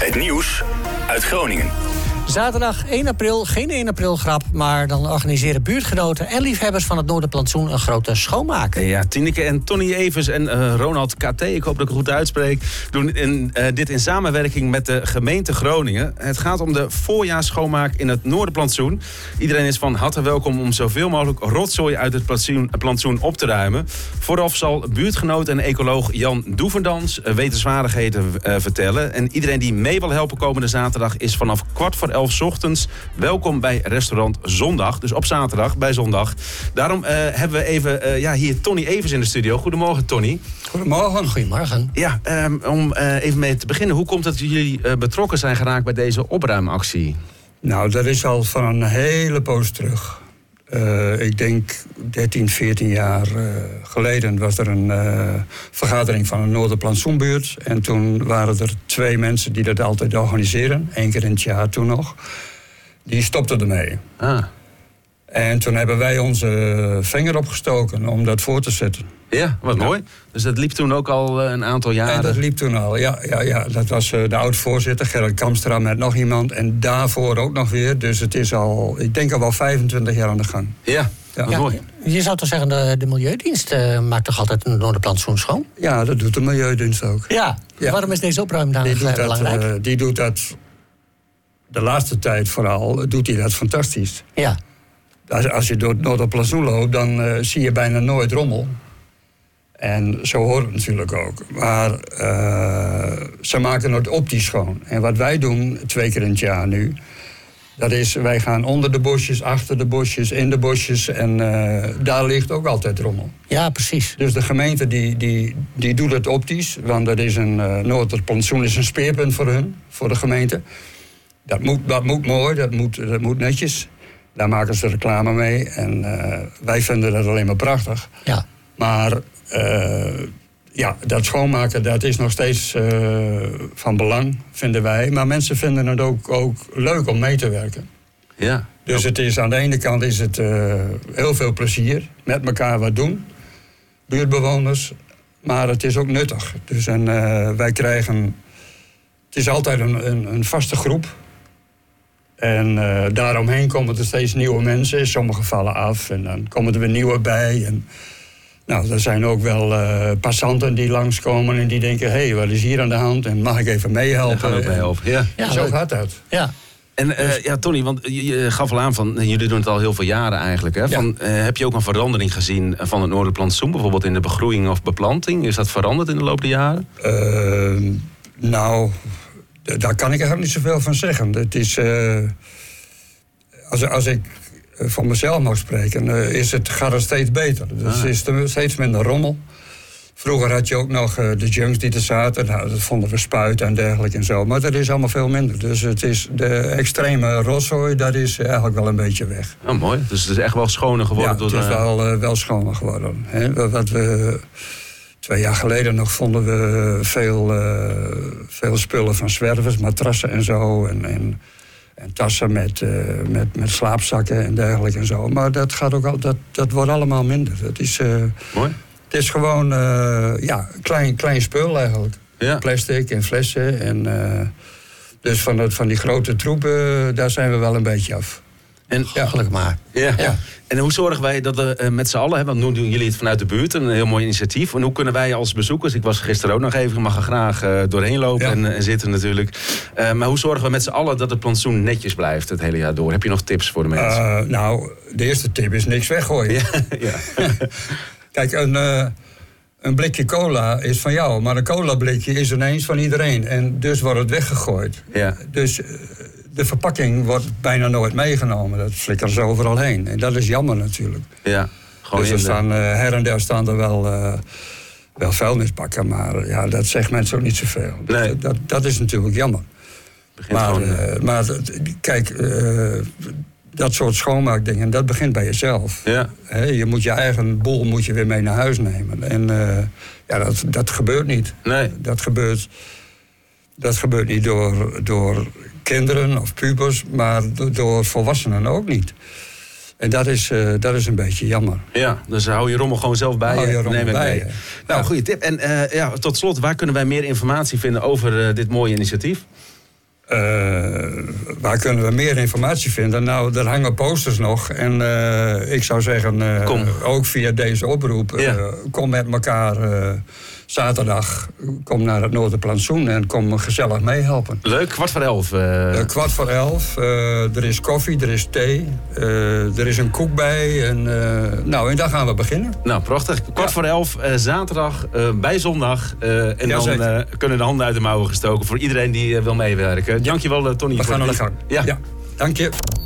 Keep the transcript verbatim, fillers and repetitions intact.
Het nieuws uit Groningen. Zaterdag één april, geen één april grap, maar dan organiseren buurtgenoten en liefhebbers van het Noorderplantsoen een grote schoonmaak. Ja, Tineke en Tony Evers en uh, Ronald K T, ik hoop dat ik het goed uitspreek, doen in, uh, dit in samenwerking met de gemeente Groningen. Het gaat om de voorjaarsschoonmaak in het Noorderplantsoen. Iedereen is van harte welkom om zoveel mogelijk rotzooi uit het plantsoen, plantsoen op te ruimen. Vooraf zal buurtgenoot en ecoloog Jan Doevendans uh, wetenswaardigheden uh, vertellen. En iedereen die mee wil helpen komende zaterdag is vanaf kwart voor elf 's ochtends welkom bij restaurant Zondag. Dus op zaterdag bij Zondag. Daarom uh, hebben we even uh, ja, hier Tony Evers in de studio. Goedemorgen, Tony. Goedemorgen. Goedemorgen. Ja, um, om uh, even mee te beginnen. Hoe komt het dat jullie uh, betrokken zijn geraakt bij deze opruimactie? Nou, dat is al van een hele poos terug. Uh, ik denk dertien, veertien jaar uh, geleden was er een uh, vergadering van een Noorderplantsoenbuurt. En toen waren er twee mensen die dat altijd organiseren. Eén keer in het jaar toen nog. Die stopten ermee. Ah. En toen hebben wij onze vinger opgestoken om dat voor te zetten. Ja, wat ja. mooi. Dus dat liep toen ook al uh, een aantal jaren? En dat liep toen al, ja. ja, ja. Dat was uh, de oud-voorzitter, Gerrit Kamstra, met nog iemand. En daarvoor ook nog weer. Dus het is al, ik denk al wel vijfentwintig jaar aan de gang. Ja, ja. ja mooi. Je zou toch zeggen, de, de Milieudienst uh, maakt toch altijd een Noorderplantsoen schoon? Ja, dat doet de Milieudienst ook. Ja, ja. Waarom is deze opruimdag die doet belangrijk? Dat, uh, die doet dat, de laatste tijd vooral, doet hij dat fantastisch. Ja. Als, als je door het Noorderplantsoen loopt, dan uh, zie je bijna nooit rommel. En zo hoort het natuurlijk ook. Maar uh, ze maken het optisch schoon. En wat wij doen, twee keer in het jaar nu, dat is, wij gaan onder de bosjes, achter de bosjes, in de bosjes. En uh, daar ligt ook altijd rommel. Ja, precies. Dus de gemeente die, die, die doet het optisch. Want dat is een uh, Noorderplantsoen is een speerpunt voor hun, voor de gemeente. Dat moet, dat moet mooi, dat moet, dat moet netjes. Daar maken ze reclame mee. En uh, wij vinden dat alleen maar prachtig. Ja. Maar uh, ja, dat schoonmaken, dat is nog steeds uh, van belang, vinden wij. Maar mensen vinden het ook, ook leuk om mee te werken. Ja. Dus het is, aan de ene kant is het uh, heel veel plezier. Met elkaar wat doen. Buurtbewoners. Maar het is ook nuttig. Dus en, uh, wij krijgen... Het is altijd een, een, een vaste groep. En uh, daaromheen komen er steeds nieuwe mensen. In sommige vallen af. En dan komen er weer nieuwe bij. En, nou, er zijn ook wel uh, passanten die langskomen en die denken... hé, hey, wat is hier aan de hand? En mag ik even meehelpen? Daar gaan we ook mee helpen, ja. Ja, zo leuk. gaat dat. Ja. En uh, ja, Tony, want je, je gaf al aan van, jullie doen het al heel veel jaren eigenlijk. Hè? Van, Ja. uh, heb je ook een verandering gezien van het Noorderplantsoen? Bijvoorbeeld in de begroeiing of beplanting? Is dat veranderd in de loop der jaren? Uh, nou, d- daar kan ik eigenlijk niet zoveel van zeggen. Het is... Uh, als, als ik van mezelf mag spreken, uh, is het, gaat het steeds beter. Dus Ah. is er steeds minder rommel. Vroeger had je ook nog uh, de junks die er zaten. Nou, dat vonden we spuiten en dergelijke en zo. Maar dat is allemaal veel minder. Dus het is de extreme rotzooi, dat is eigenlijk wel een beetje weg. Oh, mooi. Dus het is echt wel schoner geworden. Ja, door het is de... wel, uh, wel schoner geworden. Hè? Wat we twee jaar geleden nog vonden we veel, uh, veel spullen van zwervers, matrassen en zo. En, en, en tassen met, uh, met, met slaapzakken en dergelijke en zo. Maar dat, gaat ook al, dat, dat wordt allemaal minder. Het is... Uh, Mooi. Het is gewoon uh, ja, klein, klein spul eigenlijk. Ja. Plastic en flessen. En, uh, dus van, het, van die grote troepen, daar zijn we wel een beetje af. En, Ja. Gelukkig maar. ja. Ja. En hoe zorgen wij dat we uh, met z'n allen, hè, want nu doen jullie het vanuit de buurt, een heel mooi initiatief. En hoe kunnen wij als bezoekers, ik was gisteren ook nog even, ik mag er graag uh, doorheen lopen Ja. en, en zitten natuurlijk. Uh, maar hoe zorgen we met z'n allen dat het plantsoen netjes blijft het hele jaar door? Heb je nog tips voor de mensen? Uh, nou, de eerste tip is niks weggooien. Ja, ja. Kijk, een, uh, een blikje cola is van jou, maar een cola-blikje is ineens van iedereen. En dus wordt het weggegooid. Ja. Dus uh, de verpakking wordt bijna nooit meegenomen. Dat flikkert ze overal heen. En dat is jammer natuurlijk. Ja, gewoon Dus er in de- staan, uh, her en der staan er wel, uh, wel vuilnisbakken, maar ja, dat zegt mensen ook niet zoveel. Nee. Dat, dat, dat is natuurlijk jammer. begint Maar, gewoon, uh, uh, maar kijk, uh, dat soort schoonmaakdingen, dat begint bij jezelf. ja. He, je moet je eigen boel moet je weer mee naar huis nemen. En uh, ja, dat, dat gebeurt niet. Nee. Dat gebeurt, dat gebeurt niet door, door kinderen of pubers, maar do- door volwassenen ook niet. En dat is, uh, dat is een beetje jammer. Ja, dus hou je rommel gewoon zelf bij Hou je je. rommel Neem het bij mee. je. Nou, Ja. goede tip. En uh, ja, tot slot, waar kunnen wij meer informatie vinden over uh, dit mooie initiatief? Uh, waar kunnen we meer informatie vinden? Nou, er hangen posters nog. En uh, ik zou zeggen, uh, kom. ook via deze oproep... Uh, ja. kom met elkaar uh, zaterdag, kom naar het Noorderplantsoen... en kom gezellig meehelpen. Leuk, kwart voor elf. Uh... Uh, kwart voor elf. Uh, er is koffie, er is thee. Uh, er is een koek bij. En, uh, nou, en daar gaan we beginnen. Nou, prachtig. Kwart ja. voor elf, uh, zaterdag, uh, bij zondag. Uh, en ja, dan uh, kunnen de handen uit de mouwen gestoken... voor iedereen die uh, wil meewerken. Dankjewel, uh, Tony. We voor gaan aan de gang. Ja. ja, dank je.